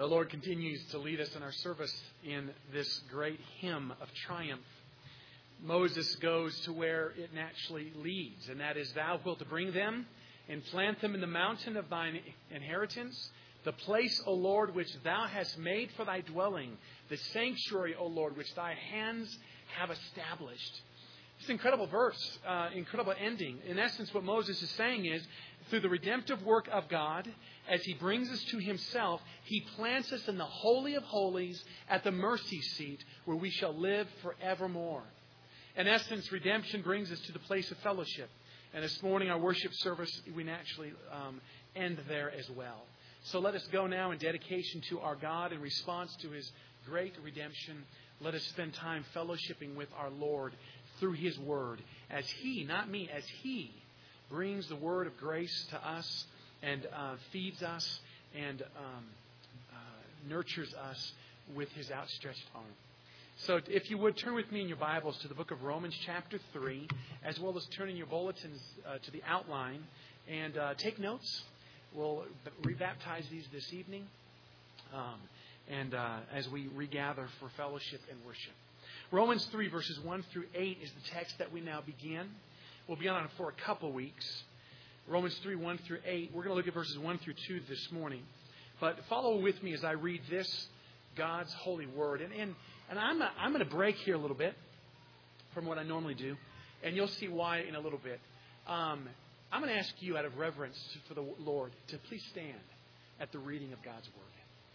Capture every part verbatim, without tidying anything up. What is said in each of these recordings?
The Lord continues to lead us in our service in this great hymn of triumph. Moses goes to where it naturally leads, and that is, Thou wilt bring them and plant them in the mountain of thine inheritance, the place, O Lord, which Thou hast made for Thy dwelling, the sanctuary, O Lord, which Thy hands have established. It's an incredible verse, uh, incredible ending. In essence, what Moses is saying is, through the redemptive work of God, as He brings us to Himself, He plants us in the Holy of Holies at the mercy seat where we shall live forevermore. In essence, redemption brings us to the place of fellowship. And this morning, our worship service, we naturally um, end there as well. So let us go now in dedication to our God in response to His great redemption. Let us spend time fellowshipping with our Lord through His Word as He, not me, as He brings the word of grace to us and uh, feeds us and um, uh, nurtures us with His outstretched arm. So if you would, turn with me in your Bibles to the book of Romans chapter three, as well as turn in your bulletins uh, to the outline and uh, take notes. We'll rebaptize these this evening um, and uh, as we regather for fellowship and worship. Romans three, verses one through eight is the text that we now begin. We'll be on it for a couple weeks. Romans three, one through eight. We're going to look at verses one through two this morning. But follow with me as I read this, God's holy word. And and, and I'm, I'm going to break here a little bit from what I normally do. And you'll see why in a little bit. Um, I'm going to ask you out of reverence for the Lord to please stand at the reading of God's word.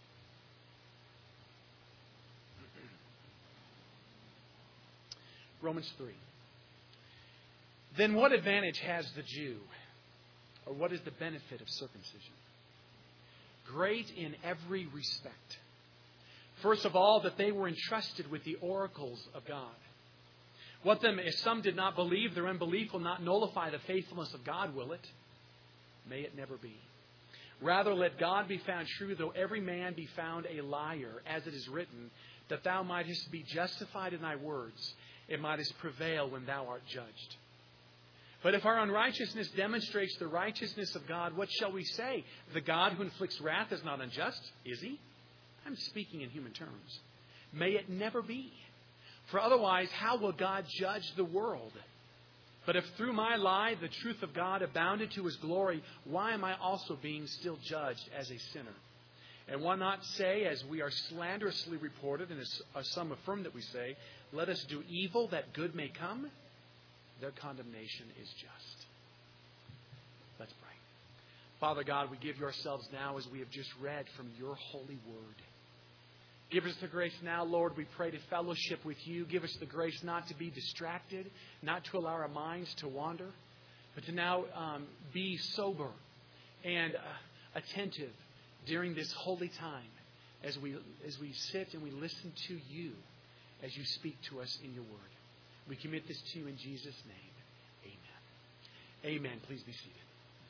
Romans three. Then what advantage has the Jew? Or what is the benefit of circumcision? Great in every respect. First of all, that they were entrusted with the oracles of God. What then, if some did not believe, their unbelief will not nullify the faithfulness of God, will it? May it never be. Rather, let God be found true, though every man be found a liar, as it is written, that thou mightest be justified in thy words, and mightest prevail when thou art judged. But if our unrighteousness demonstrates the righteousness of God, what shall we say? The God who inflicts wrath is not unjust, is He? I'm speaking in human terms. May it never be. For otherwise, how will God judge the world? But if through my lie the truth of God abounded to His glory, why am I also being still judged as a sinner? And why not say, as we are slanderously reported, and as some affirm that we say, let us do evil that good may come? Their condemnation is just. Let's pray. Father God, we give you ourselves now as we have just read from your holy word. Give us the grace now, Lord, we pray, to fellowship with you. Give us the grace not to be distracted, not to allow our minds to wander, but to now um, be sober and uh, attentive during this holy time as we as we sit and we listen to you as you speak to us in your word. We commit this to you in Jesus' name. Amen. Amen. Please be seated.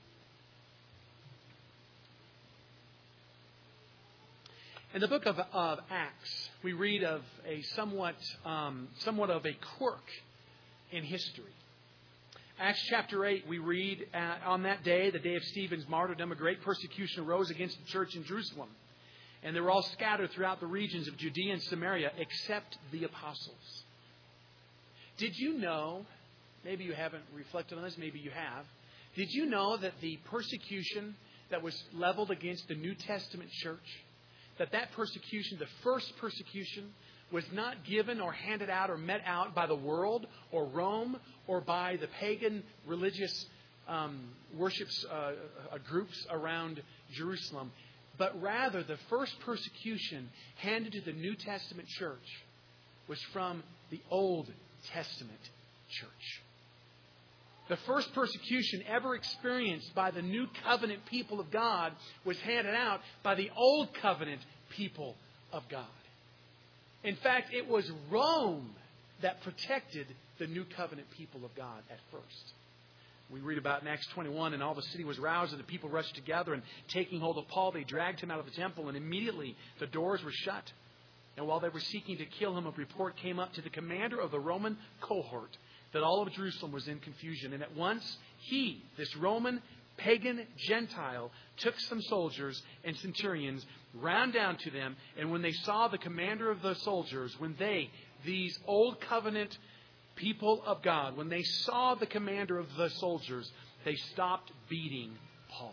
In the book of, of Acts, we read of a somewhat, um, somewhat of a quirk in history. Acts chapter eight, we read, uh, on that day, the day of Stephen's martyrdom, a great persecution arose against the church in Jerusalem. And they were all scattered throughout the regions of Judea and Samaria, except the apostles. Did you know, maybe you haven't reflected on this, maybe you have. Did you know that the persecution that was leveled against the New Testament church, that that persecution, the first persecution, was not given or handed out or met out by the world or Rome or by the pagan religious um, worships uh, uh, groups around Jerusalem, but rather the first persecution handed to the New Testament church was from the Old Testament church. The first persecution ever experienced by the New Covenant people of God was handed out by the Old Covenant people of God. In fact, it was Rome that protected the New Covenant people of God at first. We read about in Acts twenty-one, and all the city was roused, and the people rushed together, and taking hold of Paul, they dragged him out of the temple, and immediately the doors were shut. And while they were seeking to kill him, a report came up to the commander of the Roman cohort that all of Jerusalem was in confusion. And at once, he, this Roman pagan Gentile took some soldiers and centurions, ran down to them, and when they saw the commander of the soldiers, when they, these old covenant people of God, when they saw the commander of the soldiers, they stopped beating Paul.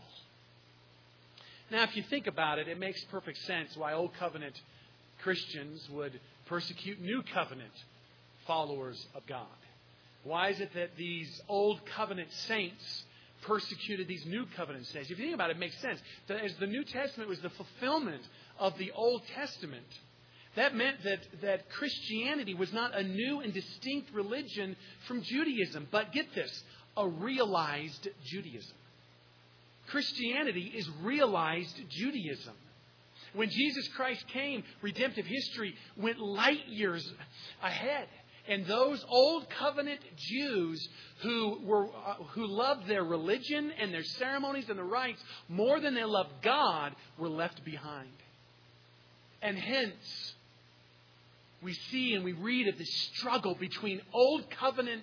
Now, if you think about it, it makes perfect sense why Old Covenant Christians would persecute New Covenant followers of God. Why is it that these Old Covenant saints persecuted these New Covenant saints? If you think about it, it makes sense. As the New Testament was the fulfillment of the Old Testament, that meant that, that Christianity was not a new and distinct religion from Judaism, but get this, a realized Judaism. Christianity is realized Judaism. When Jesus Christ came, redemptive history went light years ahead. And those old covenant Jews who were uh, who loved their religion and their ceremonies and the rites more than they loved God were left behind. And hence, we see and we read of this struggle between old covenant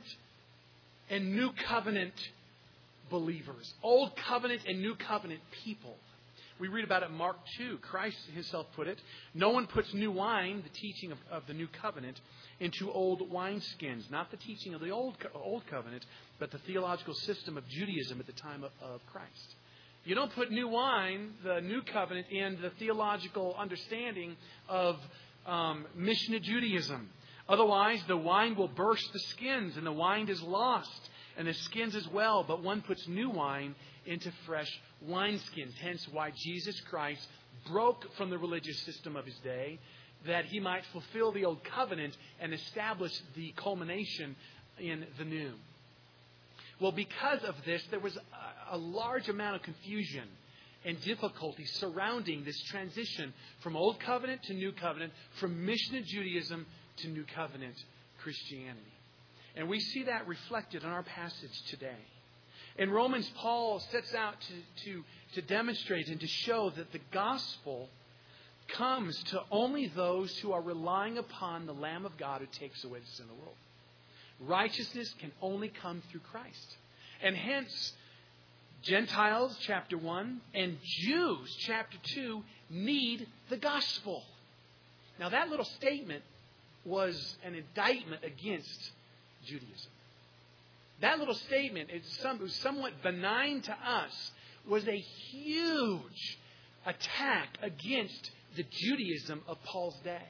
and new covenant believers. Old covenant and new covenant people. We read about it in Mark two. Christ himself put it, no one puts new wine, the teaching of, of the new covenant, into old wineskins. Not the teaching of the old, old covenant, but the theological system of Judaism at the time of, of Christ. You don't put new wine, the new covenant, in the theological understanding of um, Mishnah Judaism. Otherwise, the wine will burst the skins and the wine is lost. And the skins as well, but one puts new wine into fresh wineskins. Hence why Jesus Christ broke from the religious system of his day, that he might fulfill the old covenant and establish the culmination in the new. Well, because of this, there was a, a large amount of confusion and difficulty surrounding this transition from old covenant to new covenant, from Mishnah Judaism to new covenant Christianity. And we see that reflected in our passage today. In Romans, Paul sets out to, to, to demonstrate and to show that the gospel comes to only those who are relying upon the Lamb of God who takes away the sin of the world. Righteousness can only come through Christ. And hence, Gentiles, chapter one, and Jews, chapter two, need the gospel. Now, that little statement was an indictment against Judaism. That little statement, it's some, it was somewhat benign to us, was a huge attack against the Judaism of Paul's day.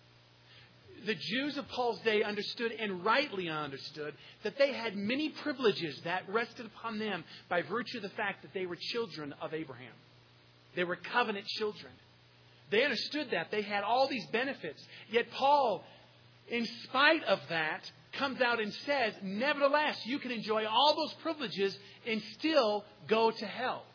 The Jews of Paul's day understood, and rightly understood, that they had many privileges that rested upon them by virtue of the fact that they were children of Abraham. They were covenant children. They understood that. They had all these benefits. Yet Paul, in spite of that, comes out and says, nevertheless, you can enjoy all those privileges and still go to hell.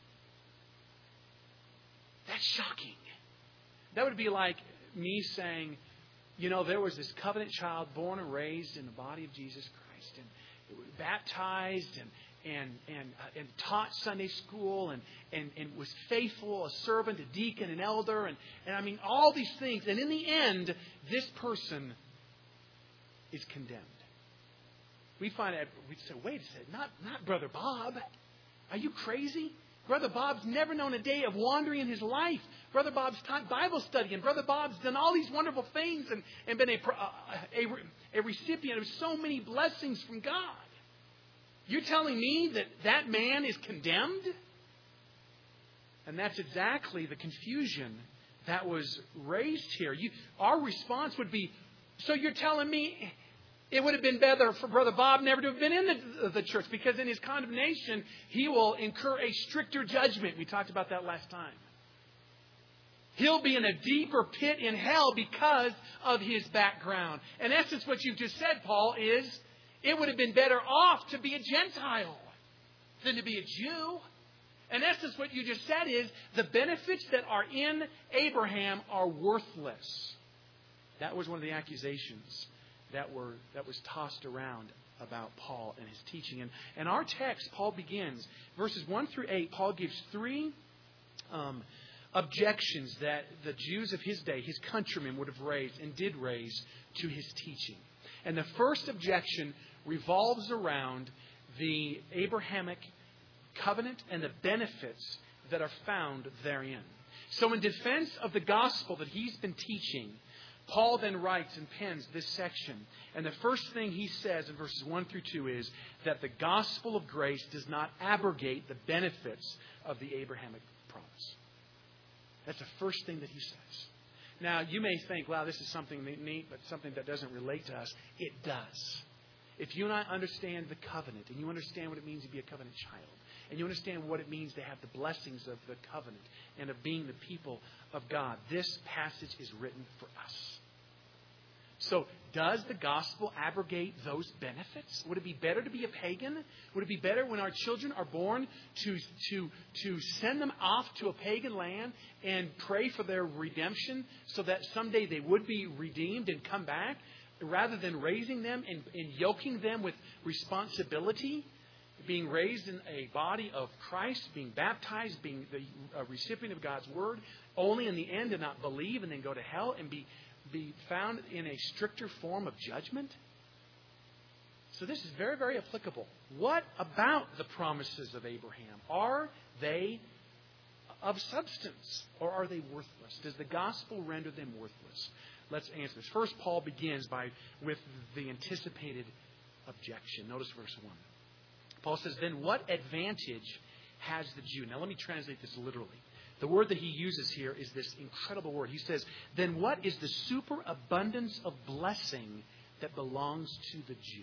That's shocking. That would be like me saying, you know, there was this covenant child born and raised in the body of Jesus Christ, and it was baptized and and and uh, and taught Sunday school and, and and was faithful, a servant, a deacon, an elder, and and I mean all these things. And in the end, this person is condemned. We find out, we'd say, wait a second, not, not Brother Bob. Are you crazy? Brother Bob's never known a day of wandering in his life. Brother Bob's taught Bible study, and Brother Bob's done all these wonderful things and, and been a, a, a recipient of so many blessings from God. You're telling me that that man is condemned? And that's exactly the confusion that was raised here. You, our response would be, so you're telling me it would have been better for Brother Bob never to have been in the, the church, because in his condemnation, he will incur a stricter judgment. We talked about that last time. He'll be in a deeper pit in hell because of his background. In essence, what you've just said, Paul, is it would have been better off to be a Gentile than to be a Jew. In essence, what you just said is the benefits that are in Abraham are worthless. That was one of the accusations that were that was tossed around about Paul and his teaching. And, and our text, Paul begins, verses one through eight, Paul gives three um, objections that the Jews of his day, his countrymen, would have raised and did raise to his teaching. And the first objection revolves around the Abrahamic covenant and the benefits that are found therein. So in defense of the gospel that he's been teaching, Paul then writes and pens this section. And the first thing he says in verses one through two is that the gospel of grace does not abrogate the benefits of the Abrahamic promise. That's the first thing that he says. Now, you may think, wow, this is something neat, but something that doesn't relate to us. It does. If you and I understand the covenant, and you understand what it means to be a covenant child, and you understand what it means to have the blessings of the covenant and of being the people of God, this passage is written for us. So, does the gospel abrogate those benefits? Would it be better to be a pagan? Would it be better when our children are born to, to, to send them off to a pagan land and pray for their redemption so that someday they would be redeemed and come back, rather than raising them and, and yoking them with responsibility? Being raised in a body of Christ, being baptized, being the uh, recipient of God's Word, only in the end to not believe and then go to hell and be, be found in a stricter form of judgment? So this is very, very applicable. What about the promises of Abraham? Are they of substance or are they worthless? Does the gospel render them worthless? Let's answer this. First, Paul begins by with the anticipated objection. Notice verse one. Paul says, then what advantage has the Jew? Now let me translate this literally. The word that he uses here is this incredible word. He says, then what is the superabundance of blessing that belongs to the Jew?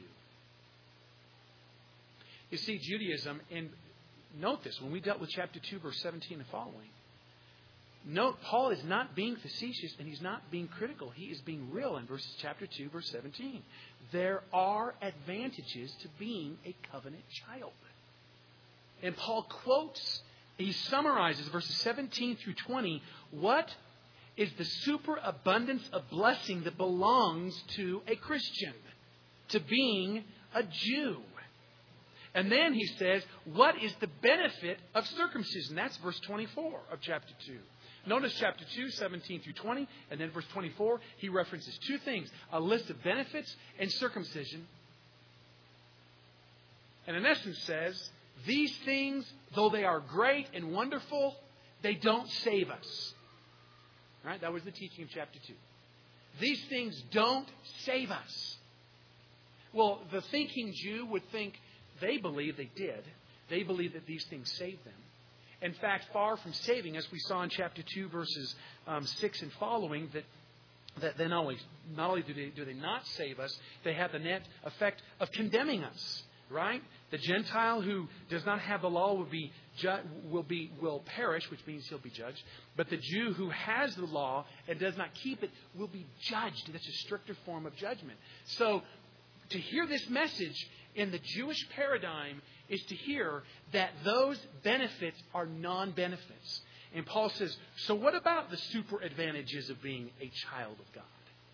You see, Judaism, and note this, when we dealt with chapter two, verse seventeen and following, note, Paul is not being facetious and he's not being critical. He is being real in verses chapter two, verse seventeen. There are advantages to being a covenant child. And Paul quotes, he summarizes verses seventeen through twenty, what is the superabundance of blessing that belongs to a Christian, to being a Jew. And then he says, what is the benefit of circumcision? That's verse twenty-four of chapter two. Notice chapter two, seventeen through twenty, and then verse twenty-four, he references two things, a list of benefits and circumcision. And in essence says, these things, though they are great and wonderful, they don't save us. All right? That was the teaching of chapter two. These things don't save us. Well, the thinking Jew would think they believe they did. They believe that these things saved them. In fact, far from saving, as we saw in chapter two, verses um, six and following, that that they not only not only do they do they not save us, they have the net effect of condemning us. Right? The Gentile who does not have the law will be ju- will be will perish, which means he'll be judged. But the Jew who has the law and does not keep it will be judged. That's a stricter form of judgment. So, to hear this message in the Jewish paradigm is to hear that those benefits are non-benefits. And Paul says, so what about the super advantages of being a child of God?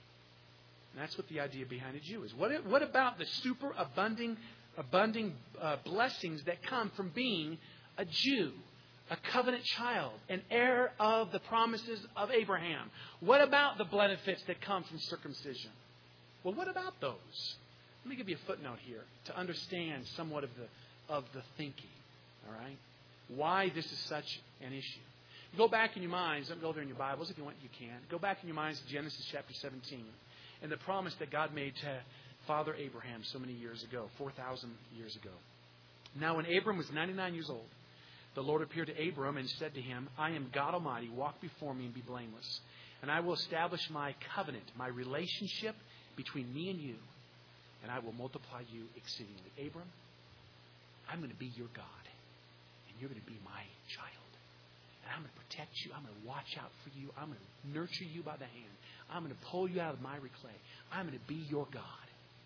And that's what the idea behind a Jew is. What, what about the super abunding, abunding uh, blessings that come from being a Jew, a covenant child, an heir of the promises of Abraham? What about the benefits that come from circumcision? Well, what about those? Let me give you a footnote here to understand somewhat of the of the thinking. All right? Why this is such an issue. Go back in your minds, don't go there in your Bibles if you want, you can. Go back in your minds to Genesis chapter seventeen and the promise that God made to Father Abraham so many years ago, four thousand years ago. Now when Abram was ninety-nine years old, the Lord appeared to Abram and said to him, I am God Almighty, walk before me and be blameless. And I will establish my covenant, my relationship between me and you. And I will multiply you exceedingly. Abram, I'm going to be your God. And you're going to be my child. And I'm going to protect you. I'm going to watch out for you. I'm going to nurture you by the hand. I'm going to pull you out of miry clay. I'm going to be your God.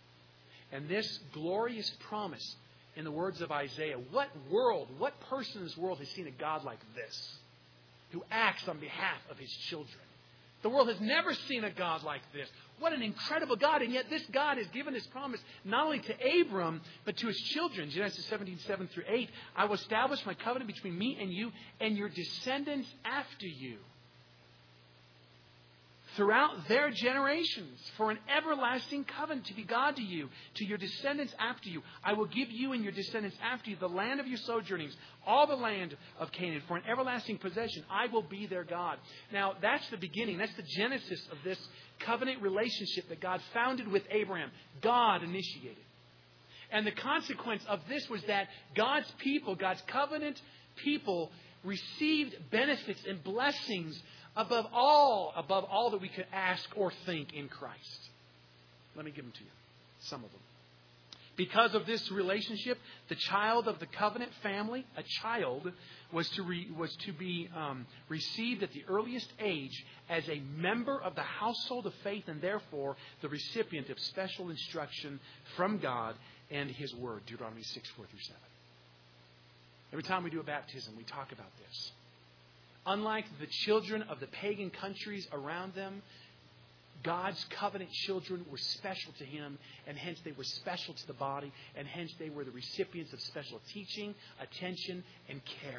And this glorious promise, in the words of Isaiah, what world, what person in this world has seen a God like this? Who acts on behalf of his children. The world has never seen a God like this. What an incredible God. And yet this God has given his promise not only to Abram, but to his children. Genesis seventeen, seven through eight. I will establish my covenant between me and you and your descendants after you. throughout their generations for an everlasting covenant to be God to you, to your descendants after you. I will give you and your descendants after you the land of your sojournings, all the land of Canaan, for an everlasting possession. I will be their God. Now, that's the beginning. That's the genesis of this covenant relationship that God founded with Abraham. God initiated. And the consequence of this was that God's people, God's covenant people, received benefits and blessings above all, above all that we could ask or think in Christ. Let me give them to you. Some of them. Because of this relationship, the child of the covenant family, a child, was to re, was to be um, received at the earliest age as a member of the household of faith, and therefore the recipient of special instruction from God and His Word. Deuteronomy six, four through seven. Every time we do a baptism, we talk about this. Unlike the children of the pagan countries around them, God's covenant children were special to Him, and hence they were special to the body, and hence they were the recipients of special teaching, attention, and care.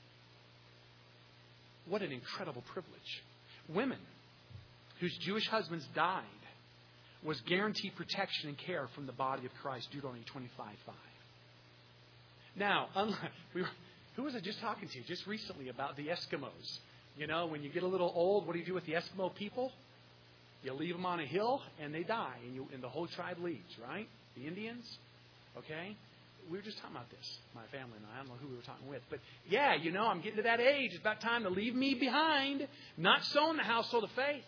What an incredible privilege. Women whose Jewish husbands died was guaranteed protection and care from the body of Christ, Deuteronomy twenty-five five. Now, unlike, we were, who was I just talking to just recently about the Eskimos? You know, when you get a little old, what do you do with the Eskimo people? You leave them on a hill and they die, and, you, and the whole tribe leaves, right? The Indians, okay? We were just talking about this, my family and I. I don't know who we were talking with. But yeah, you know, I'm getting to that age. It's about time to leave me behind. Not so in the household of faith.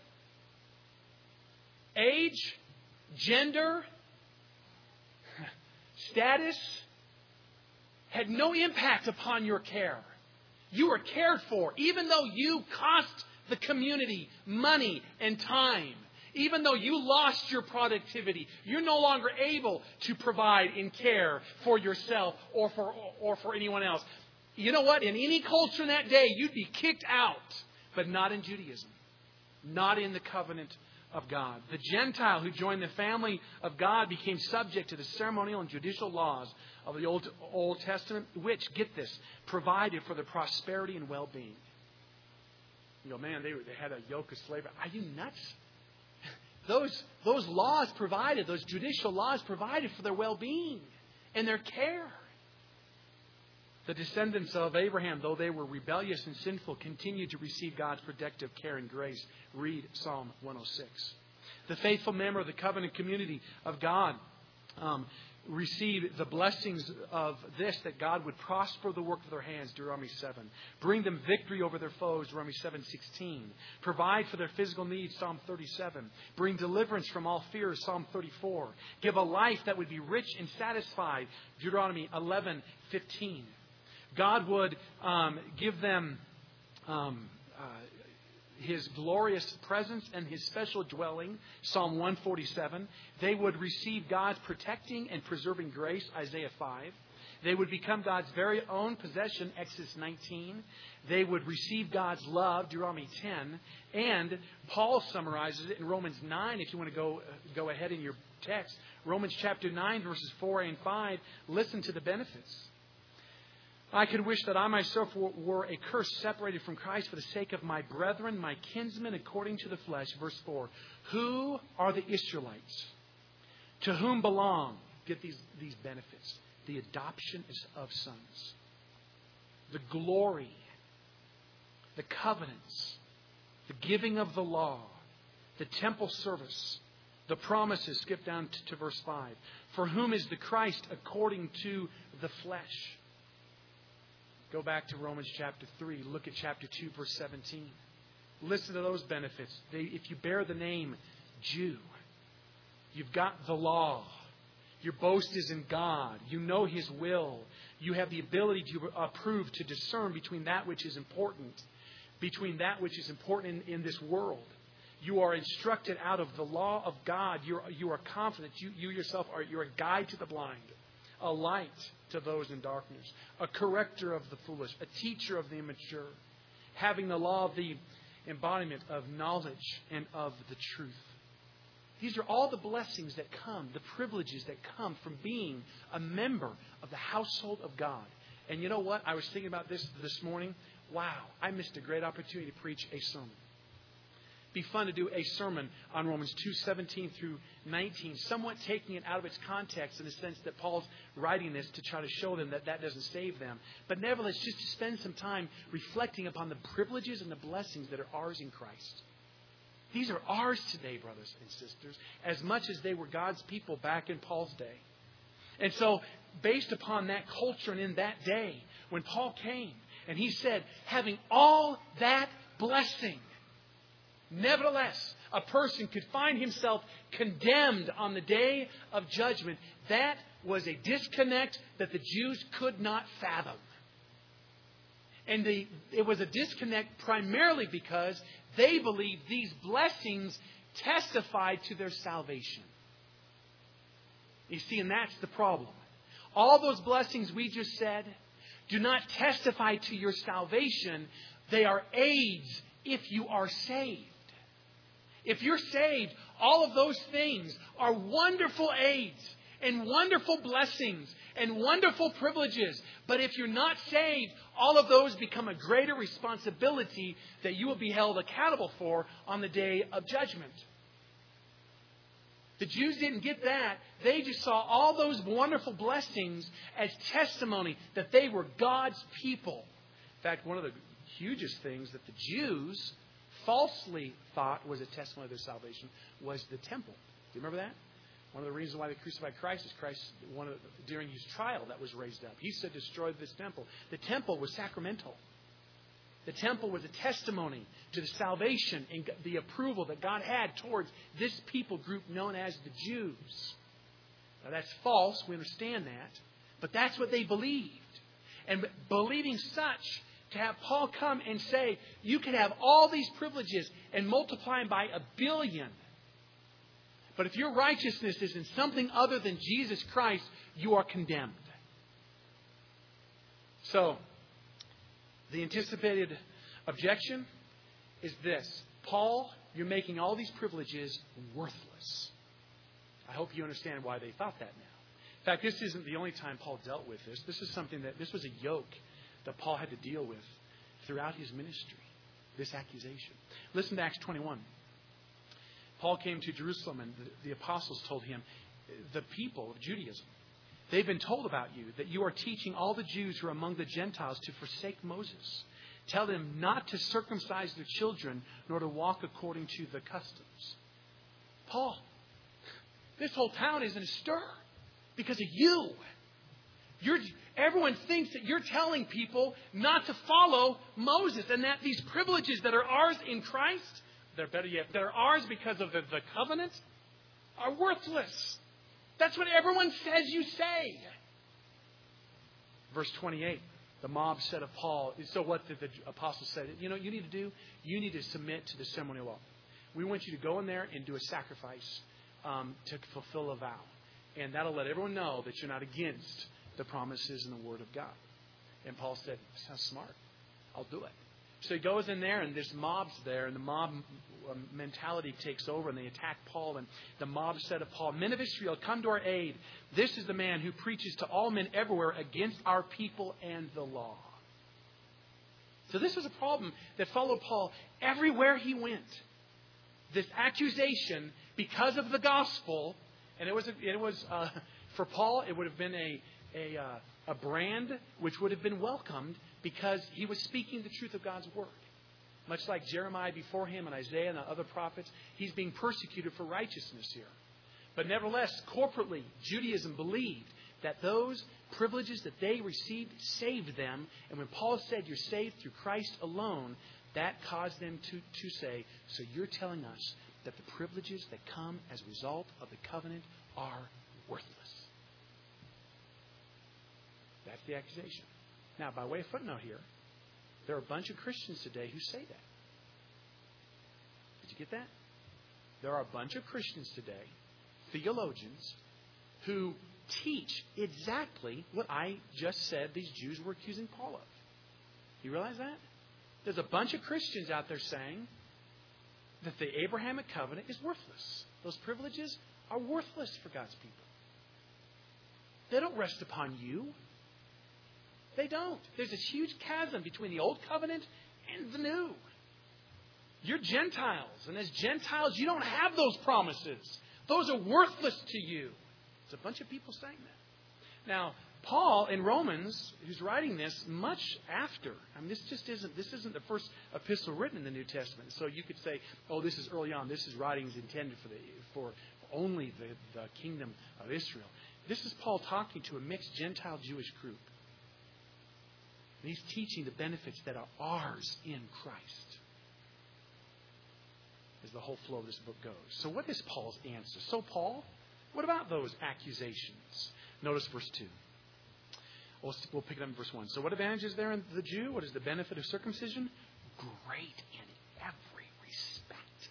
Age, gender, status had no impact upon your care. You were cared for, even though you cost the community money and time. Even though you lost your productivity, you're no longer able to provide and care for yourself or for or for anyone else. You know what? In any culture in that day, you'd be kicked out, but not in Judaism, not in the covenant of God. The Gentile who joined the family of God became subject to the ceremonial and judicial laws of the Old, Old Testament, which, get this, provided for the prosperity and well-being. You go, man, they, they had a yoke of slavery. Are you nuts? Those, those laws provided, those judicial laws provided for their well-being and their care. The descendants of Abraham, though they were rebellious and sinful, continued to receive God's protective care and grace. Read Psalm one oh six. The faithful member of the covenant community of God um, received the blessings of this, that God would prosper the work of their hands, Deuteronomy seven. Bring them victory over their foes, Deuteronomy seven sixteen. Provide for their physical needs, Psalm thirty-seven. Bring deliverance from all fears, Psalm thirty-four. Give a life that would be rich and satisfied, Deuteronomy eleven fifteen. God would um, give them um, uh, His glorious presence and His special dwelling, Psalm one forty-seven. They would receive God's protecting and preserving grace, Isaiah five. They would become God's very own possession, Exodus nineteen. They would receive God's love, Deuteronomy ten. And Paul summarizes it in Romans nine, if you want to go, uh, go ahead in your text. Romans chapter nine, verses four and five. Listen to the benefits. I could wish that I myself were a curse, separated from Christ for the sake of my brethren, my kinsmen, according to the flesh. Verse four. Who are the Israelites? To whom belong, get these, these benefits, the adoption of sons, the glory, the covenants, the giving of the law, the temple service, the promises. Skip down to, to verse five. For whom is the Christ according to the flesh? Go back to Romans chapter three. Look at chapter two, verse seventeen. Listen to those benefits. They, if you bear the name Jew, you've got the law. Your boast is in God. You know His will. You have the ability to approve, to discern between that which is important, between that which is important in, in this world. You are instructed out of the law of God. You are, you are confident. You, you yourself are you're a guide to the blind, a light to those in darkness, a corrector of the foolish, a teacher of the immature, having the law of the embodiment of knowledge and of the truth. These are all the blessings that come, the privileges that come from being a member of the household of God. And you know what? I was thinking about this this morning. Wow, I missed a great opportunity to preach a sermon. be fun to do a sermon on Romans two seventeen through nineteen, somewhat taking it out of its context in the sense that Paul's writing this to try to show them that that doesn't save them. But nevertheless, just to spend some time reflecting upon the privileges and the blessings that are ours in Christ. These are ours today, brothers and sisters, as much as they were God's people back in Paul's day. And so, based upon that culture and in that day, when Paul came and he said, having all that blessing, nevertheless, a person could find himself condemned on the day of judgment. That was a disconnect that the Jews could not fathom. And the, it was a disconnect primarily because they believed these blessings testified to their salvation. You see, and that's the problem. All those blessings we just said do not testify to your salvation. They are aids if you are saved. If you're saved, all of those things are wonderful aids and wonderful blessings and wonderful privileges. But if you're not saved, all of those become a greater responsibility that you will be held accountable for on the day of judgment. The Jews didn't get that. They just saw all those wonderful blessings as testimony that they were God's people. In fact, one of the hugest things that the Jews falsely thought was a testimony of their salvation was the temple. Do you remember that? One of the reasons why they crucified Christ is Christ, one of the, during his trial that was raised up. He said, destroy this temple. The temple was sacramental. The temple was a testimony to the salvation and the approval that God had towards this people group known as the Jews. Now that's false. We understand that. But that's what they believed. And believing such, to have Paul come and say, you can have all these privileges and multiply them by a billion. But if your righteousness is in something other than Jesus Christ, you are condemned. So, the anticipated objection is this. Paul, you're making all these privileges worthless. I hope you understand why they thought that now. In fact, this isn't the only time Paul dealt with this. This is something that, this was a yoke that Paul had to deal with throughout his ministry. This accusation. Listen to Acts twenty-one. Paul came to Jerusalem and the, the apostles told him, the people of Judaism, they've been told about you that you are teaching all the Jews who are among the Gentiles to forsake Moses. Tell them not to circumcise their children, nor to walk according to the customs. Paul, this whole town is in a stir because of you. You're, everyone thinks that you're telling people not to follow Moses and that these privileges that are ours in Christ, they're better yet, that are ours because of the, the covenant, are worthless. That's what everyone says you say. Verse twenty-eight, the mob said of Paul, so what did the apostles say? You know what you need to do? You need to submit to the ceremonial law. We want you to go in there and do a sacrifice um, to fulfill a vow. And that'll let everyone know that you're not against the promises and the word of God. And Paul said, sounds smart. I'll do it. So he goes in there and there's mobs there and the mob mentality takes over and they attack Paul. And the mob said to Paul, men of Israel, come to our aid. This is the man who preaches to all men everywhere against our people and the law. So this was a problem that followed Paul everywhere he went. This accusation because of the gospel, and it was, a, it was uh, for Paul, it would have been a, a, uh, a brand which would have been welcomed because he was speaking the truth of God's word. Much like Jeremiah before him and Isaiah and the other prophets, he's being persecuted for righteousness here. But nevertheless, corporately, Judaism believed that those privileges that they received saved them. And when Paul said you're saved through Christ alone, that caused them to, to say, so you're telling us that the privileges that come as a result of the covenant are worthless. That's the accusation. Now, by way of footnote here, there are a bunch of Christians today who say that. Did you get that? There are a bunch of Christians today, theologians, who teach exactly what I just said these Jews were accusing Paul of. You realize that? There's a bunch of Christians out there saying that the Abrahamic covenant is worthless. Those privileges are worthless for God's people. They don't rest upon you. They don't. There's this huge chasm between the old covenant and the new. You're Gentiles. And as Gentiles, you don't have those promises. Those are worthless to you. There's a bunch of people saying that. Now, Paul in Romans, who's writing this much after. I mean, this just isn't this isn't the first epistle written in the New Testament. So you could say, oh, this is early on. This is writings intended for the for only the, the kingdom of Israel. This is Paul talking to a mixed Gentile Jewish group. And he's teaching the benefits that are ours in Christ. As the whole flow of this book goes. So what is Paul's answer? So Paul, what about those accusations? Notice verse two. We'll, we'll pick it up in verse one. So what advantage is there in the Jew? What is the benefit of circumcision? Great in every respect.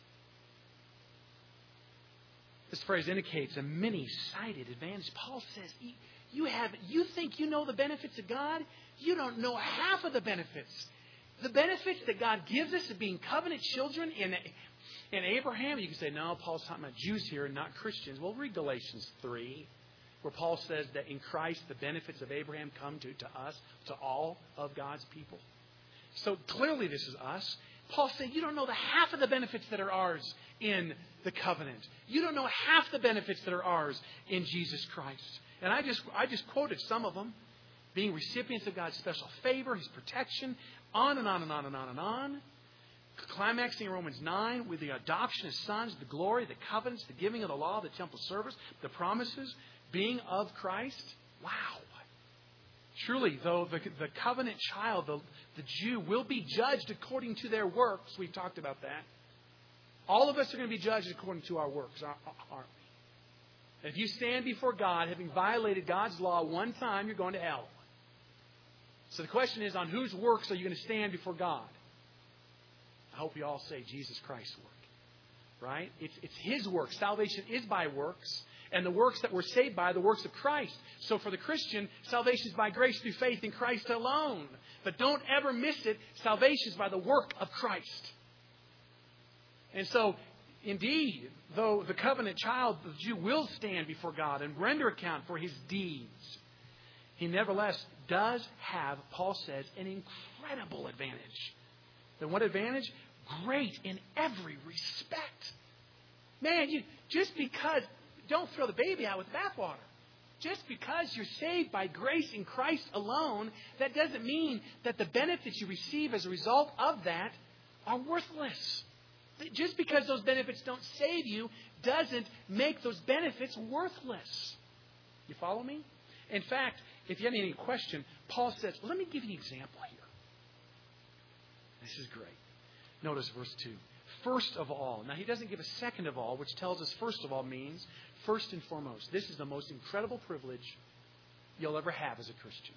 This phrase indicates a many-sided advantage. Paul says, you have, you think you know the benefits of God? You don't know half of the benefits. The benefits that God gives us of being covenant children in, in Abraham. You can say, no, Paul's talking about Jews here and not Christians. Well, read Galatians three. Where Paul says that in Christ the benefits of Abraham come to, to us, to all of God's people. So clearly this is us. Paul said, you don't know the half of the benefits that are ours in the covenant. You don't know half the benefits that are ours in Jesus Christ. And I just I just quoted some of them. Being recipients of God's special favor, His protection, on and on and on and on and on. Climaxing in Romans nine with the adoption as sons, the glory, the covenants, the giving of the law, the temple service, the promises, being of Christ. Wow. Truly, though, the, the covenant child, the, the Jew, will be judged according to their works. We've talked about that. All of us are going to be judged according to our works, aren't we? If you stand before God, having violated God's law one time, you're going to hell. So the question is, on whose works are you going to stand before God? I hope you all say Jesus Christ's work. Right? It's, it's His work. Salvation is by works. And the works that we're saved by are the works of Christ. So for the Christian, salvation is by grace through faith in Christ alone. But don't ever miss it. Salvation is by the work of Christ. And so, indeed, though the covenant child, the Jew, will stand before God and render account for his deeds, he nevertheless does have, Paul says, an incredible advantage. Then what advantage? Great in every respect. Man, you just because... Don't throw the baby out with the bathwater. Just because you're saved by grace in Christ alone, that doesn't mean that the benefits you receive as a result of that are worthless. Just because those benefits don't save you doesn't make those benefits worthless. You follow me? In fact, if you have any question, Paul says, well, let me give you an example here. This is great. Notice verse two. First of all. Now, he doesn't give a second of all, which tells us first of all means first and foremost. This is the most incredible privilege you'll ever have as a Christian.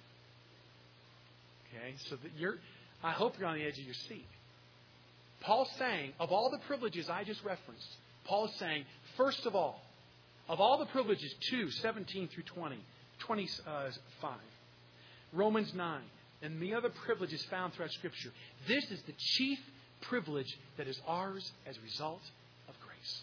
Okay? So that you're, I hope you're on the edge of your seat. Paul's saying, of all the privileges I just referenced, Paul's saying, first of all, of all the privileges, two, seventeen through twenty, twenty-five, Romans nine, and the other privileges found throughout Scripture, this is the chief privilege that is ours as a result of grace.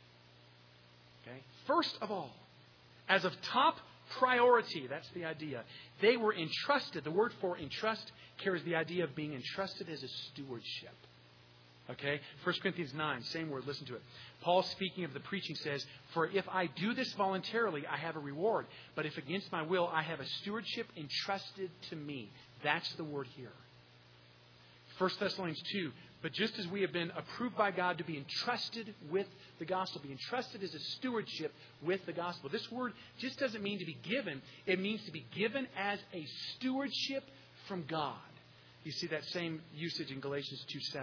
Okay? First of all, as of top priority, that's the idea, they were entrusted. The word for entrust carries the idea of being entrusted as a stewardship. Okay? First Corinthians nine, same word, listen to it. Paul, speaking of the preaching, says, for if I do this voluntarily, I have a reward. But if against my will, I have a stewardship entrusted to me. That's the word here. First Thessalonians two, but just as we have been approved by God to be entrusted with the gospel, be entrusted as a stewardship with the gospel. This word just doesn't mean to be given. It means to be given as a stewardship from God. You see that same usage in Galatians two seven.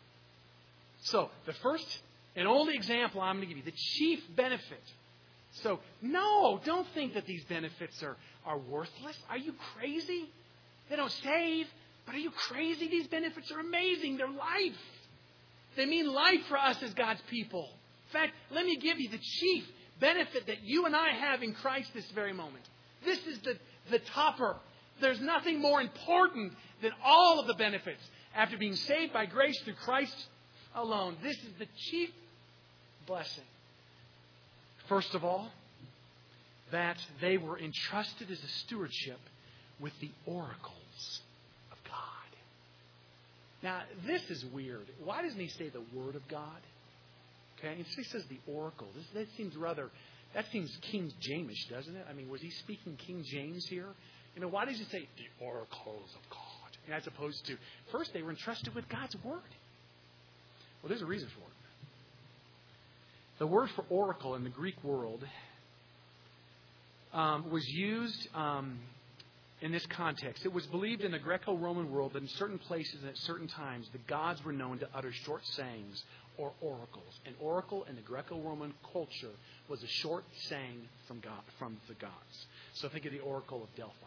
So, the first and only example I'm going to give you, the chief benefit. So, no, don't think that these benefits are, are worthless. Are you crazy? They don't save. But are you crazy? These benefits are amazing. They're life. They mean life for us as God's people. In fact, let me give you the chief benefit that you and I have in Christ this very moment. This is the, the topper. There's nothing more important than all of the benefits after being saved by grace through Christ alone. This is the chief blessing. First of all, that they were entrusted as a stewardship with the oracles. Now, this is weird. Why doesn't he say the Word of God? Okay, and so he says the oracle. This, that seems rather, that seems King James-ish, doesn't it? I mean, was he speaking King James here? You know, why does he say the oracles of God? As opposed to, first they were entrusted with God's Word. Well, there's a reason for it. The word for oracle in the Greek world um, was used um, in this context. It was believed in the Greco-Roman world that in certain places and at certain times, the gods were known to utter short sayings or oracles. An oracle in the Greco-Roman culture was a short saying from God, from the gods. So think of the Oracle of Delphi.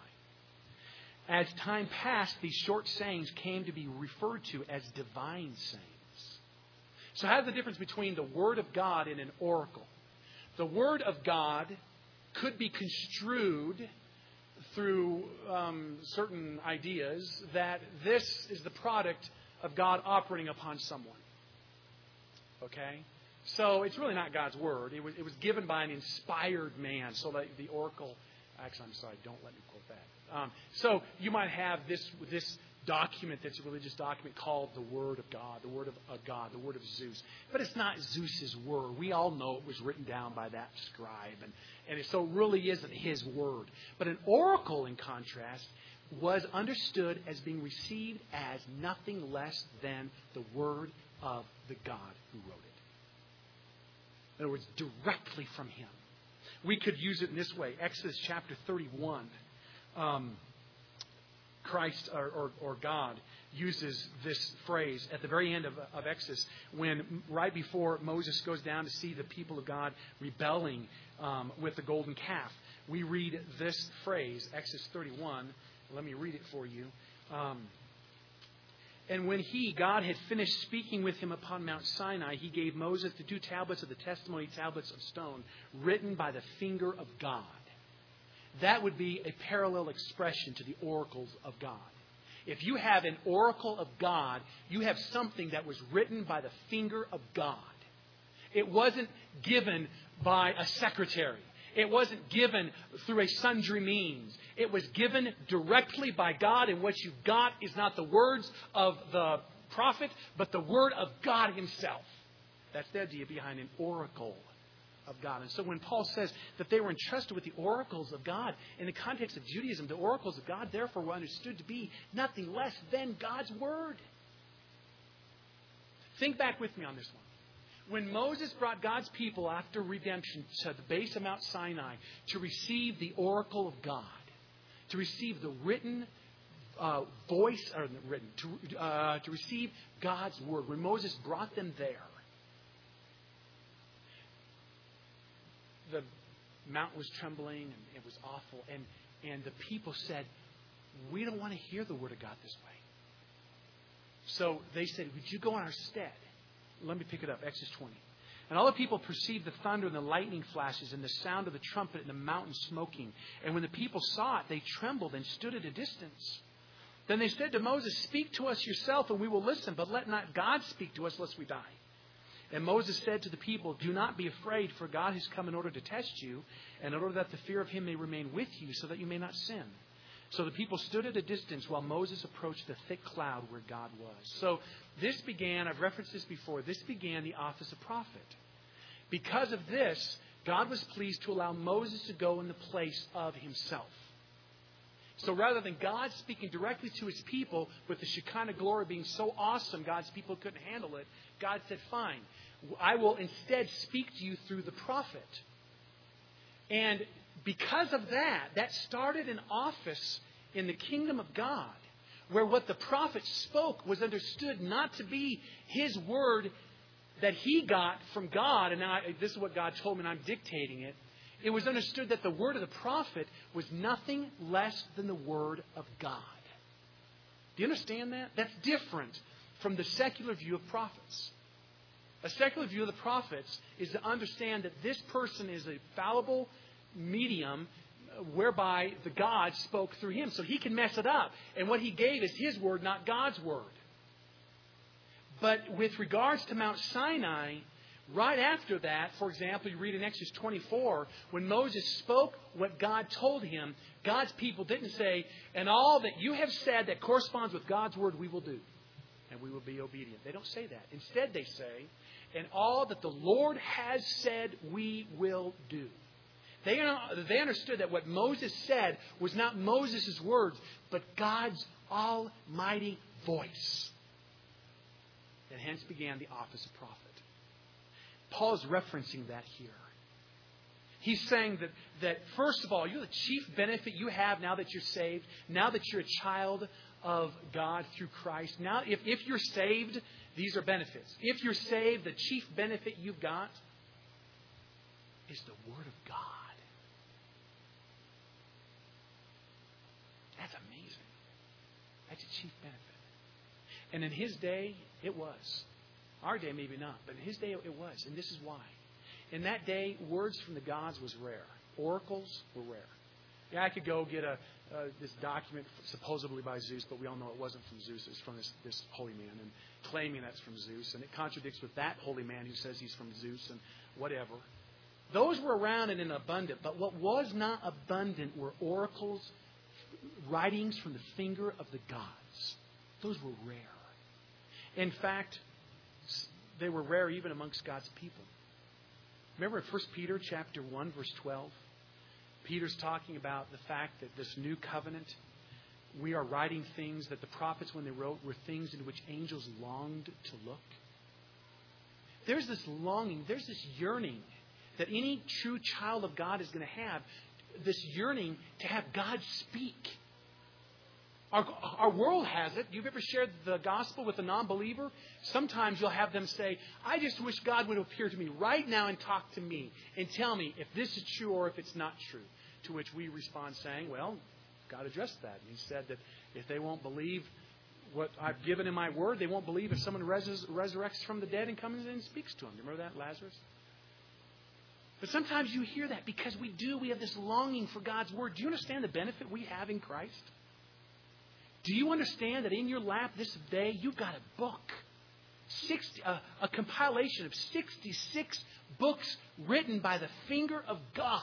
As time passed, these short sayings came to be referred to as divine sayings. So how's the difference between the Word of God and an oracle? The Word of God could be construed through um, certain ideas that this is the product of God operating upon someone. Okay? So it's really not God's Word. It was, it was given by an inspired man. So like the oracle... Actually, I'm sorry. Don't let me quote that. Um, so you might have this this document that's a religious document called the Word of God, the Word of, of God, the Word of Zeus. But it's not Zeus's word. We all know it was written down by that scribe. And, and it, so it really isn't his word. But an oracle, in contrast, was understood as being received as nothing less than the word of the God who wrote it. In other words, directly from him. We could use it in this way. Exodus chapter thirty-one. Um, Christ or, or, or God uses this phrase at the very end of, of Exodus when right before Moses goes down to see the people of God rebelling um, with the golden calf. We read this phrase, Exodus thirty-one. Let me read it for you. Um, And when he, God, had finished speaking with him upon Mount Sinai, he gave Moses the two tablets of the testimony, tablets of stone, written by the finger of God. That would be a parallel expression to the oracles of God. If you have an oracle of God, you have something that was written by the finger of God. It wasn't given by a secretary. It wasn't given through a sundry means. It was given directly by God, and what you've got is not the words of the prophet, but the word of God himself. That's the idea behind an oracle of God. And so when Paul says that they were entrusted with the oracles of God, in the context of Judaism, the oracles of God therefore were understood to be nothing less than God's word. Think back with me on this one. When Moses brought God's people after redemption to the base of Mount Sinai to receive the oracle of God, to receive the written uh, voice, or written, to, uh, to receive God's word, when Moses brought them there, the mountain was trembling and it was awful, and, and the people said, we don't want to hear the word of God this way. So they said, would you go in our stead? Let me pick it up, Exodus twenty. And all the people perceived the thunder and the lightning flashes and the sound of the trumpet and the mountain smoking. And when the people saw it, they trembled and stood at a distance. Then they said to Moses, speak to us yourself and we will listen, but let not God speak to us lest we die. And Moses said to the people, do not be afraid, for God has come in order to test you, and in order that the fear of him may remain with you, so that you may not sin. So the people stood at a distance while Moses approached the thick cloud where God was. So this began, I've referenced this before, this began the office of prophet. Because of this, God was pleased to allow Moses to go in the place of himself. So rather than God speaking directly to his people, with the Shekinah glory being so awesome, God's people couldn't handle it, God said, fine, I will instead speak to you through the prophet. And because of that, that started an office in the kingdom of God where what the prophet spoke was understood not to be his word that he got from God. And now I, this is what God told me and I'm dictating it. It was understood that the word of the prophet was nothing less than the word of God. Do you understand that? That's different from the secular view of prophets. A secular view of the prophets is to understand that this person is a fallible medium whereby the God spoke through him. So he can mess it up. And what he gave is his word, not God's word. But with regards to Mount Sinai, right after that, for example, you read in Exodus twenty-four, when Moses spoke what God told him, God's people didn't say, and all that you have said that corresponds with God's word we will do. and we will be obedient. They don't say that. Instead, they say, and all that the Lord has said, we will do. They, they understood that what Moses said was not Moses' words, but God's almighty voice. And hence began the office of prophet. Paul is referencing that here. He's saying that, that, first of all, you're the chief benefit you have now that you're saved, now that you're a child of God through Christ. Now, if, if you're saved, these are benefits. If you're saved, the chief benefit you've got is the Word of God. That's amazing. That's a chief benefit. And in his day, it was. Our day, maybe not, but in his day, it was. And this is why. In that day, words from the gods was rare. Oracles were rare. Yeah, I could go get a uh, this document supposedly by Zeus, but we all know it wasn't from Zeus. It was from this, this holy man, and claiming that's from Zeus. And it contradicts with that holy man who says he's from Zeus and whatever. Those were around and in abundant, but what was not abundant were oracles, writings from the finger of the gods. Those were rare. In fact, they were rare even amongst God's people. Remember in First Peter chapter one, verse twelve? Peter's talking about the fact that this new covenant, we are writing things that the prophets, when they wrote, were things in which angels longed to look. There's this longing, there's this yearning that any true child of God is going to have, this yearning to have God speak. Our, our world has it. You've ever shared the gospel with a non-believer? Sometimes you'll have them say, I just wish God would appear to me right now and talk to me and tell me if this is true or if it's not true. To which we respond saying, well, God addressed that. And He said that if they won't believe what I've given in my word, they won't believe if someone res- resurrects from the dead and comes in and speaks to them. You remember that, Lazarus? But sometimes you hear that because we do. We have this longing for God's word. Do you understand the benefit we have in Christ? Do you understand that in your lap this day you've got a book, sixty, uh, a compilation of sixty-six books written by the finger of God?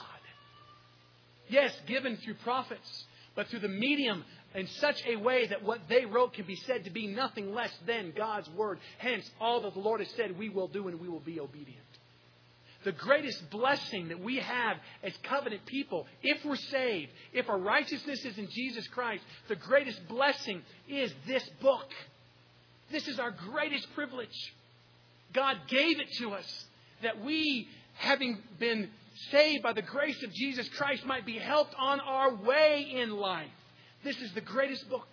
Yes, given through prophets, but through the medium in such a way that what they wrote can be said to be nothing less than God's word. Hence, all that the Lord has said we will do and we will be obedient. The greatest blessing that we have as covenant people, if we're saved, if our righteousness is in Jesus Christ, the greatest blessing is this book. This is our greatest privilege. God gave it to us that we, having been saved by the grace of Jesus Christ, might be helped on our way in life. This is the greatest book.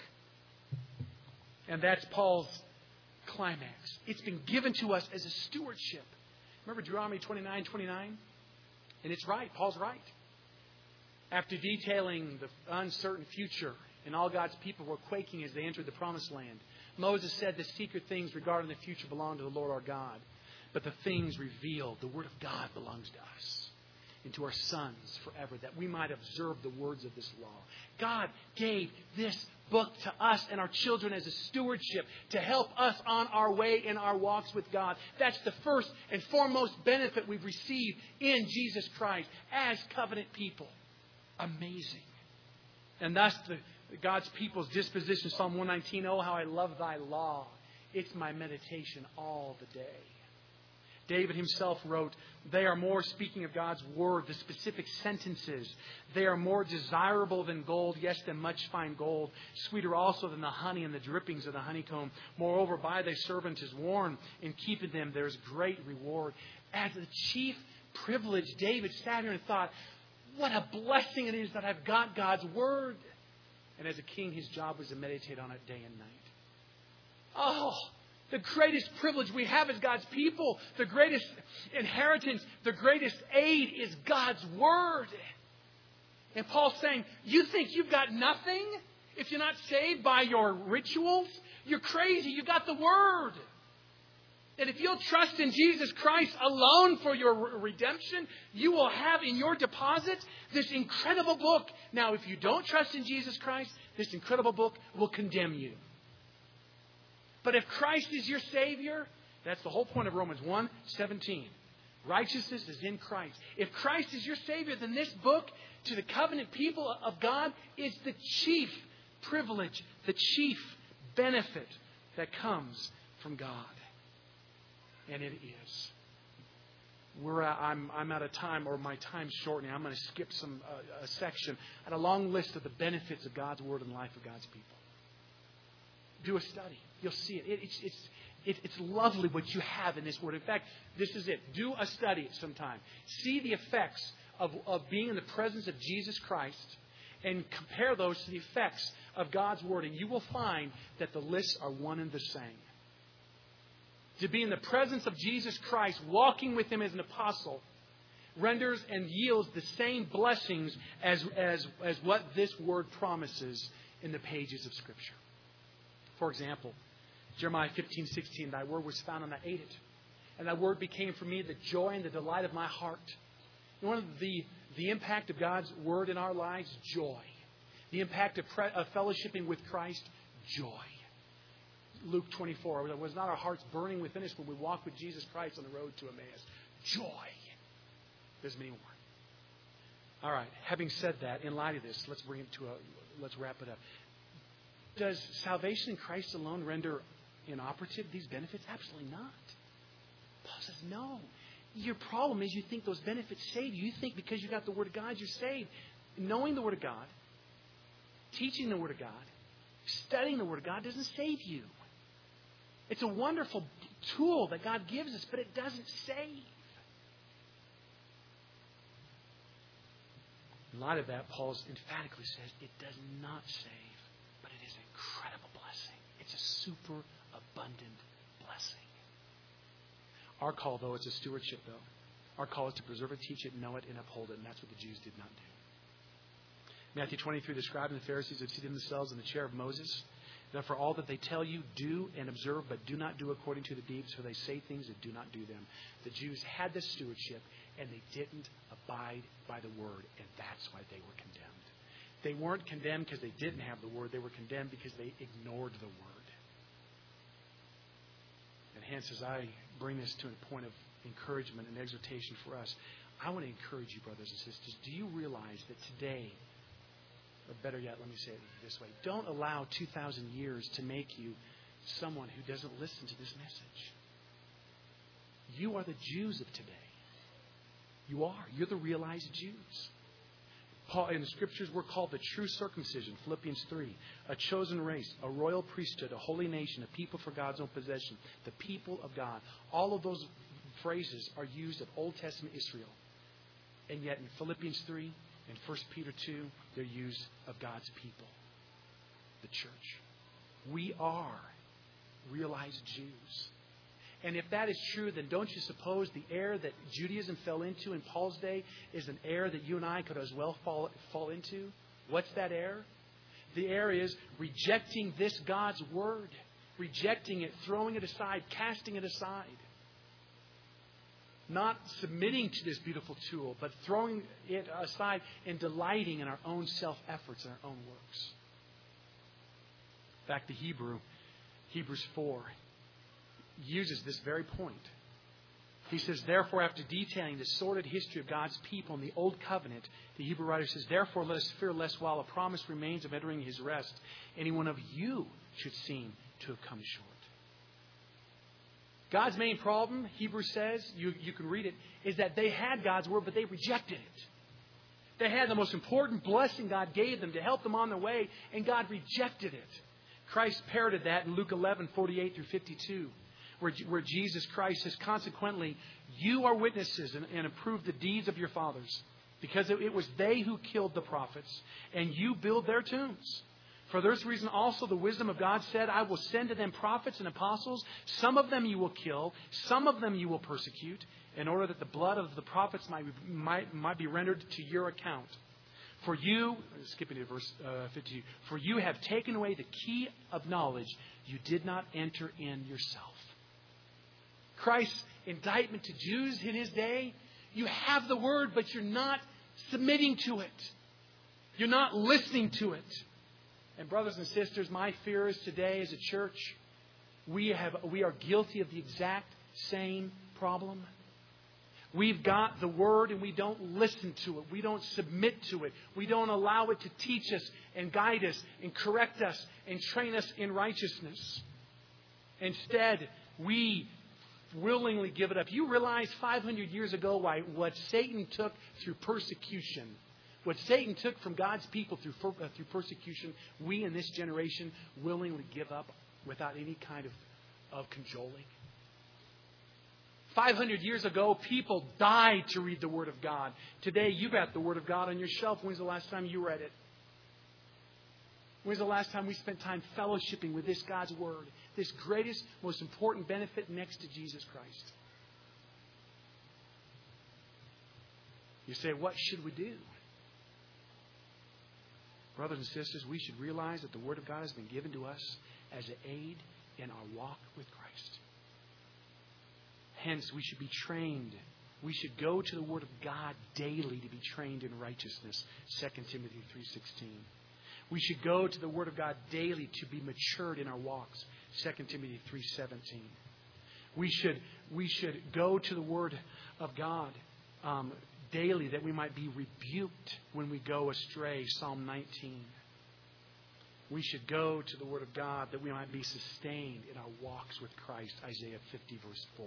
And that's Paul's climax. It's been given to us as a stewardship. Remember Deuteronomy twenty-nine twenty-nine? And it's right. Paul's right. After detailing the uncertain future, and all God's people were quaking as they entered the promised land, Moses said the secret things regarding the future belong to the Lord our God. But the things revealed, the Word of God belongs to us and to our sons forever, that we might observe the words of this law. God gave this book to us and our children as a stewardship to help us on our way in our walks with God. That's the first and foremost benefit we've received in Jesus Christ as covenant people. Amazing. And thus the, God's people's disposition, Psalm one nineteen, oh, how I love thy law. It's my meditation all the day. David himself wrote, they are more, speaking of God's word, the specific sentences. They are more desirable than gold, yes, than much fine gold. Sweeter also than the honey and the drippings of the honeycomb. Moreover, by thy servant is warned. In keeping them, there is great reward. As the chief privilege, David sat here and thought, what a blessing it is that I've got God's word. And as a king, his job was to meditate on it day and night. Oh, the greatest privilege we have as God's people, the greatest inheritance, the greatest aid is God's word. And Paul's saying, you think you've got nothing if you're not saved by your rituals? You're crazy. You've got the word. And if you'll trust in Jesus Christ alone for your redemption, you will have in your deposit this incredible book. Now, if you don't trust in Jesus Christ, this incredible book will condemn you. But if Christ is your Savior, that's the whole point of Romans one seventeen. Righteousness is in Christ. If Christ is your Savior, then this book to the covenant people of God is the chief privilege, the chief benefit that comes from God. And it is. We're uh, I'm I'm out of time, or my time's shortening. I'm going to skip some uh, a section and a long list of the benefits of God's Word in the life of God's people. Do a study. You'll see it. it it's it's it, it's lovely what you have in this Word. In fact, this is it. Do a study sometime. See the effects of, of being in the presence of Jesus Christ and compare those to the effects of God's Word. And you will find that the lists are one and the same. To be in the presence of Jesus Christ, walking with Him as an apostle, renders and yields the same blessings as, as, as what this Word promises in the pages of Scripture. For example, Jeremiah fifteen sixteen, Thy Word was found and I ate it. And Thy Word became for me the joy and the delight of my heart. And one of the, the impact of God's Word in our lives, joy. The impact of, pre, of fellowshipping with Christ, joy. Luke twenty-four, was not our hearts burning within us when we walked with Jesus Christ on the road to Emmaus? Joy. There's many more. All right. Having said that, in light of this, let's bring it to a. Let's wrap it up. Does salvation in Christ alone render inoperative these benefits? Absolutely not. Paul says no. Your problem is you think those benefits save you. You think because you got the Word of God, you're saved. Knowing the Word of God, teaching the Word of God, studying the Word of God doesn't save you. It's a wonderful tool that God gives us, but it doesn't save. In light of that, Paul emphatically says it does not save, but it is an incredible blessing. It's a super abundant blessing. Our call, though, is a stewardship, though. Our call is to preserve it, teach it, know it, and uphold it, and that's what the Jews did not do. Matthew twenty-three, the scribes and the Pharisees have seated themselves in the chair of Moses. Therefore, all that they tell you, do and observe, but do not do according to the deeds, for they say things and do not do them. The Jews had this stewardship, and they didn't abide by the Word, and that's why they were condemned. They weren't condemned because they didn't have the Word. They were condemned because they ignored the Word. And hence, as I bring this to a point of encouragement and exhortation for us, I want to encourage you, brothers and sisters, do you realize that today, or better yet, let me say it this way. Don't allow two thousand years to make you someone who doesn't listen to this message. You are the Jews of today. You are. You're the realized Jews. Paul, in the Scriptures, we're called the true circumcision, Philippians three. A chosen race, a royal priesthood, a holy nation, a people for God's own possession, the people of God. All of those phrases are used of Old Testament Israel. And yet in Philippians three, in First Peter two, they're used of God's people, the church. We are realized Jews. And if that is true, then don't you suppose the error that Judaism fell into in Paul's day is an error that you and I could as well fall, fall into? What's that error? The error is rejecting this God's Word, rejecting it, throwing it aside, casting it aside. Not submitting to this beautiful tool, but throwing it aside and delighting in our own self-efforts and our own works. In fact, the Hebrew, Hebrews four, uses this very point. He says, therefore, after detailing the sordid history of God's people in the Old Covenant, the Hebrew writer says, therefore, let us fear lest while a promise remains of entering His rest, any one of you should seem to have come short. God's main problem, Hebrews says, you, you can read it, is that they had God's Word, but they rejected it. They had the most important blessing God gave them to help them on their way, and God rejected it. Christ parroted that in Luke eleven, forty-eight through fifty-two, where, where Jesus Christ says, consequently, you are witnesses and, and approve the deeds of your fathers, because it, it was they who killed the prophets, and you build their tombs. For this reason also the wisdom of God said, I will send to them prophets and apostles. Some of them you will kill. Some of them you will persecute, in order that the blood of the prophets might be, might, might be rendered to your account. For you, skipping to verse uh, fifty-two, for you have taken away the key of knowledge. You did not enter in yourself. Christ's indictment to Jews in His day, you have the Word, but you're not submitting to it. You're not listening to it. And brothers and sisters, my fear is today as a church, we have we are guilty of the exact same problem. We've got the Word and we don't listen to it. We don't submit to it. We don't allow it to teach us and guide us and correct us and train us in righteousness. Instead, we willingly give it up. You realize five hundred years ago why what Satan took through persecution, what Satan took from God's people through, uh, through persecution, we in this generation willingly give up without any kind of, of cajoling. five hundred years ago, people died to read the Word of God. Today, you got the Word of God on your shelf. When's the last time you read it? When's the last time we spent time fellowshipping with this God's Word? This greatest, most important benefit next to Jesus Christ. You say, what should we do? Brothers and sisters, we should realize that the Word of God has been given to us as an aid in our walk with Christ. Hence, we should be trained. We should go to the Word of God daily to be trained in righteousness. Second Timothy three sixteen. We should go to the Word of God daily to be matured in our walks. Second Timothy three seventeen. We should, we should go to the Word of God um, daily that we might be rebuked when we go astray. Psalm nineteen. We should go to the Word of God that we might be sustained in our walks with Christ. Isaiah fifty verse four.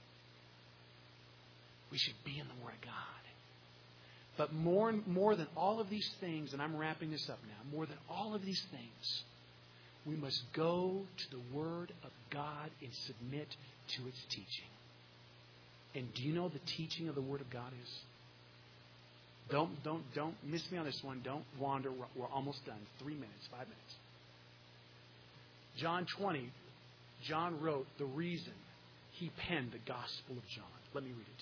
We should be in the Word of God. But more, more than all of these things, and I'm wrapping this up now, more than all of these things, we must go to the Word of God and submit to its teaching. And do you know what the teaching of the Word of God is? Don't, don't, don't miss me on this one. Don't wander. We're, we're almost done. Three minutes, five minutes. John twenty, John wrote the reason he penned the Gospel of John. Let me read it to you.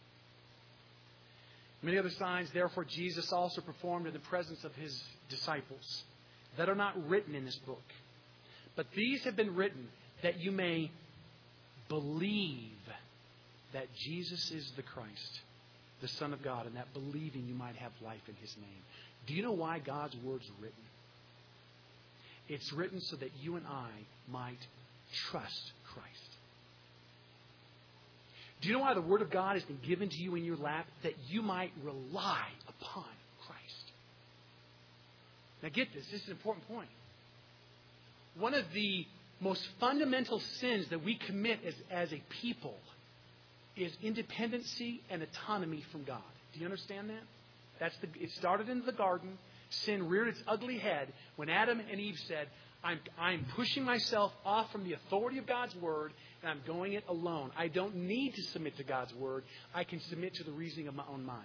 Many other signs, therefore, Jesus also performed in the presence of his disciples that are not written in this book. But these have been written that you may believe that Jesus is the Christ, the Son of God, and that believing you might have life in His name. Do you know why God's Word's written? It's written so that you and I might trust Christ. Do you know why the Word of God has been given to you in your lap? That you might rely upon Christ. Now get this. This is an important point. One of the most fundamental sins that we commit as, as a people is independency and autonomy from God. Do you understand that? That's the. It started in the garden. Sin reared its ugly head when Adam and Eve said, I'm, I'm pushing myself off from the authority of God's Word, and I'm going it alone. I don't need to submit to God's Word. I can submit to the reasoning of my own mind.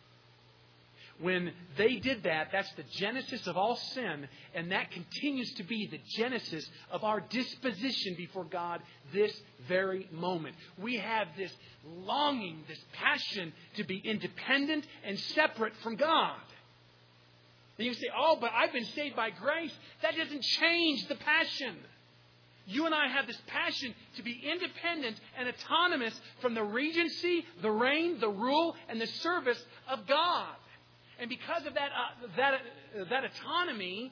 When they did that, that's the genesis of all sin, and that continues to be the genesis of our disposition before God this very moment. We have this longing, this passion to be independent and separate from God. And you say, oh, but I've been saved by grace. That doesn't change the passion. You and I have this passion to be independent and autonomous from the regency, the reign, the rule, and the service of God. And because of that, uh, that, uh, that autonomy,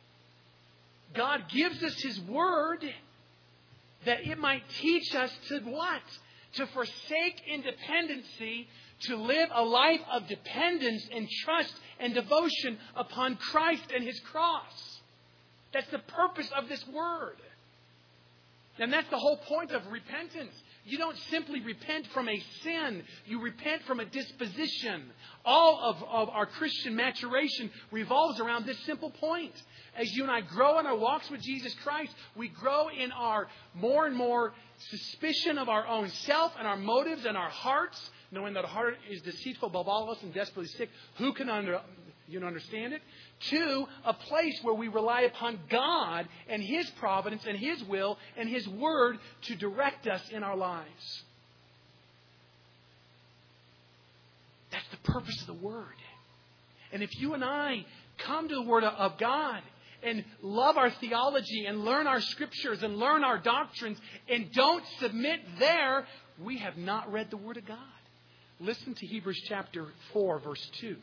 God gives us His Word that it might teach us to what? To forsake independency, to live a life of dependence and trust and devotion upon Christ and His cross. That's the purpose of this Word. And that's the whole point of repentance. You don't simply repent from a sin. You repent from a disposition. All of, of our Christian maturation revolves around this simple point. As you and I grow in our walks with Jesus Christ, we grow in our more and more suspicion of our own self and our motives and our hearts, knowing that our heart is deceitful above all else and desperately sick. Who can under, you know, understand it? To a place where we rely upon God and His providence and His will and His Word to direct us in our lives. That's the purpose of the Word. And if you and I come to the Word of God and love our theology and learn our scriptures and learn our doctrines and don't submit there, we have not read the Word of God. Listen to Hebrews chapter four, verse two.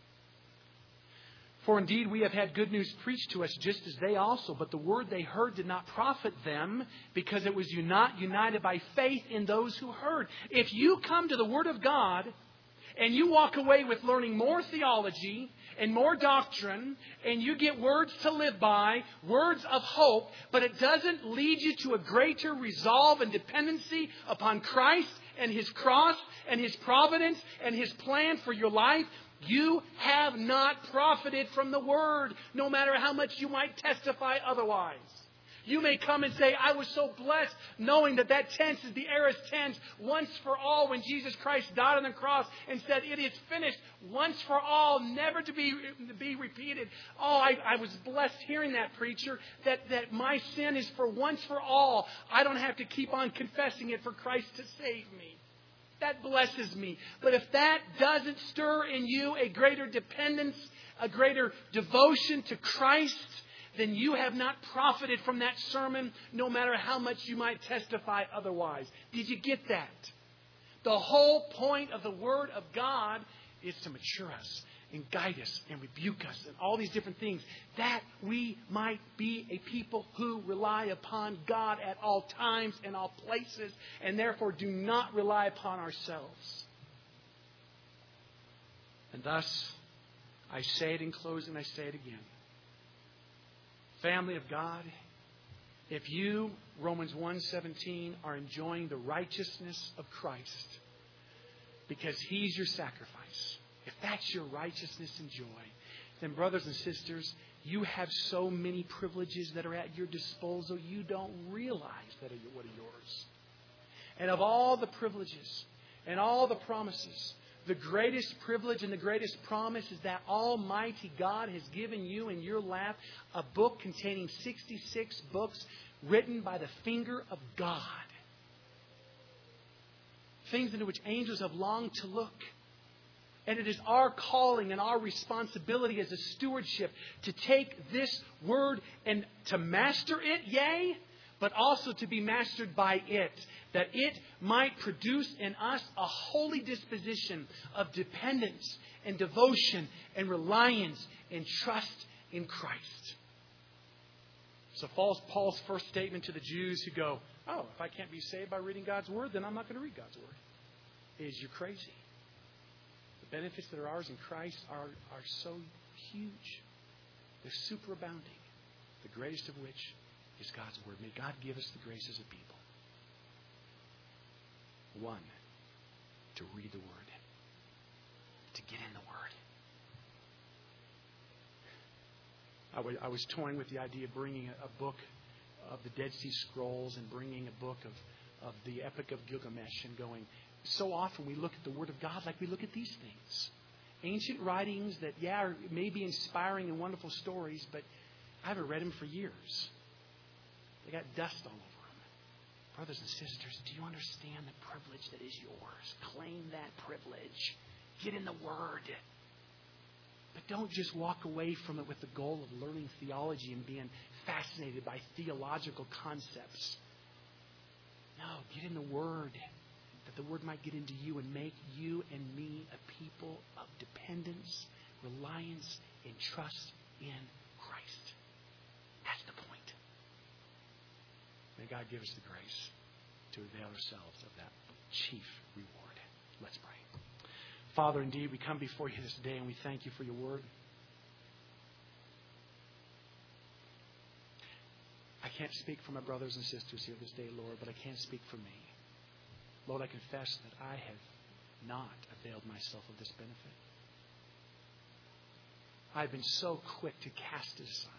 For indeed we have had good news preached to us just as they also, but the word they heard did not profit them because it was not united by faith in those who heard. If you come to the Word of God and you walk away with learning more theology and more doctrine, and you get words to live by, words of hope, but it doesn't lead you to a greater resolve and dependency upon Christ and His cross and His providence and His plan for your life, you have not profited from the Word, no matter how much you might testify otherwise. You may come and say, I was so blessed knowing that that tense is the aorist tense once for all when Jesus Christ died on the cross and said, it is finished once for all, never to be, to be repeated. Oh, I, I was blessed hearing that, preacher, that, that my sin is for once for all. I don't have to keep on confessing it for Christ to save me. That blesses me. But if that doesn't stir in you a greater dependence, a greater devotion to Christ, then you have not profited from that sermon, no matter how much you might testify otherwise. Did you get that? The whole point of the Word of God is to mature us and guide us and rebuke us and all these different things, that we might be a people who rely upon God at all times and all places, and therefore do not rely upon ourselves. And thus, I say it in closing, I say it again. Family of God, if you, Romans one seventeen, are enjoying the righteousness of Christ because He's your sacrifice, if that's your righteousness and joy, then brothers and sisters, you have so many privileges that are at your disposal you don't realize that are what are yours. And of all the privileges and all the promises, the greatest privilege and the greatest promise is that Almighty God has given you in your lap a book containing sixty-six books written by the finger of God. Things into which angels have longed to look. And it is our calling and our responsibility as a stewardship to take this Word and to master it, yea, but also to be mastered by it, that it might produce in us a holy disposition of dependence and devotion and reliance and trust in Christ. So Paul's first statement to the Jews who go, oh, if I can't be saved by reading God's Word, then I'm not going to read God's Word, is you're crazy. The benefits that are ours in Christ are, are so huge. They're superabounding. The greatest of which is God's Word. May God give us the grace as a people. One, to read the Word. To get in the Word. I, w- I was toying with the idea of bringing a, a book of the Dead Sea Scrolls and bringing a book of, of the Epic of Gilgamesh and going, so often we look at the Word of God like we look at these things. Ancient writings that, yeah, are maybe inspiring and wonderful stories, but I haven't read them for years. They got dust all over them. Brothers and sisters, do you understand the privilege that is yours? Claim that privilege. Get in the Word. But don't just walk away from it with the goal of learning theology and being fascinated by theological concepts. No, get in the Word, that the Word might get into you and make you and me a people of dependence, reliance, and trust in Christ. That's the point. May God give us the grace to avail ourselves of that chief reward. Let's pray. Father, indeed, we come before you this day and we thank you for your Word. I can't speak for my brothers and sisters here this day, Lord, but I can speak for me. Lord, I confess that I have not availed myself of this benefit. I've been so quick to cast it aside.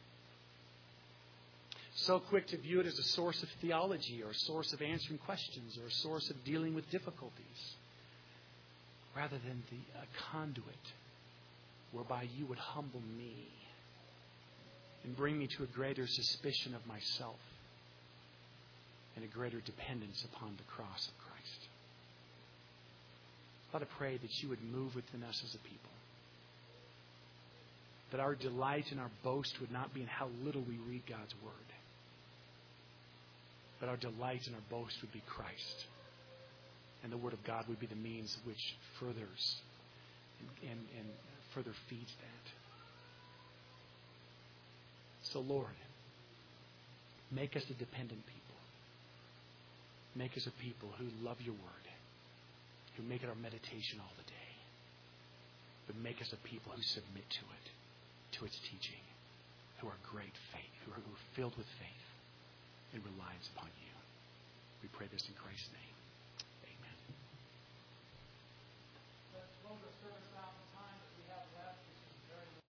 So quick to view it as a source of theology or a source of answering questions or a source of dealing with difficulties, rather than the a conduit whereby you would humble me and bring me to a greater suspicion of myself and a greater dependence upon the cross of Christ. Lord, I pray that you would move within us as a people. That our delight and our boast would not be in how little we read God's Word. But our delight and our boast would be Christ. And the Word of God would be the means which furthers and, and, and further feeds that. So, Lord, make us a dependent people. Make us a people who love your Word, who make it our meditation all the day. but make us a people who submit to it, to its teaching, who are great faith, who are, who are filled with faith and reliance upon you. We pray this in Christ's name. Amen.